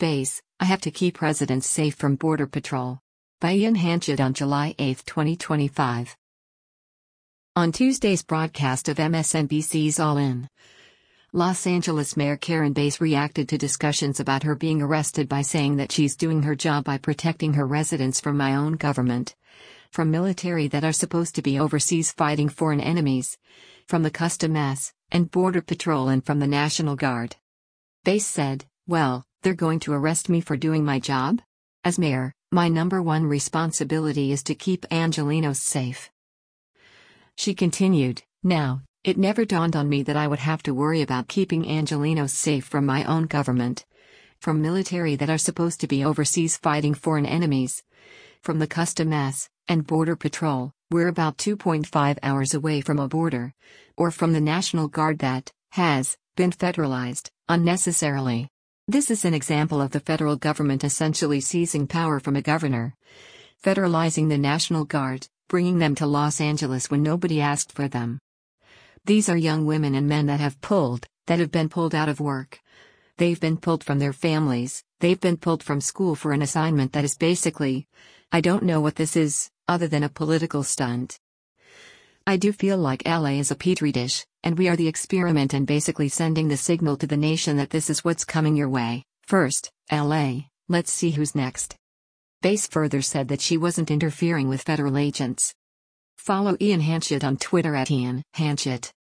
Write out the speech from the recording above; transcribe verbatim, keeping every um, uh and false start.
Base, I have to keep residents safe from Border Patrol. By Ian Hanchett on July eighth, twenty twenty-five. On Tuesday's broadcast of M S N B C's All In, Los Angeles Mayor Karen Bass reacted to discussions about her being arrested by saying that she's doing her job by protecting her residents from my own government, from military that are supposed to be overseas fighting foreign enemies, from the Customs and Border Patrol, and from the National Guard. Bass said, "Well, they're going to arrest me for doing my job? As mayor, my number one responsibility is to keep Angelenos safe." She continued, "Now, it never dawned on me that I would have to worry about keeping Angelenos safe from my own government, from military that are supposed to be overseas fighting foreign enemies, from the Customs and Border Patrol, we're about two point five hours away from a border, or from the National Guard that has been federalized unnecessarily. This is an example of the federal government essentially seizing power from a governor, federalizing the National Guard, bringing them to Los Angeles when nobody asked for them. These are young women and men that have pulled, that have been pulled out of work. They've been pulled from their families, they've been pulled from school for an assignment that is basically, I don't know what this is, other than a political stunt. I do feel like L A is a petri dish, and we are the experiment and basically sending the signal to the nation that this is what's coming your way. First, L A, let's see who's next." Bass further said that she wasn't interfering with federal agents. Follow Ian Hanchett on Twitter at Ian Hanchett.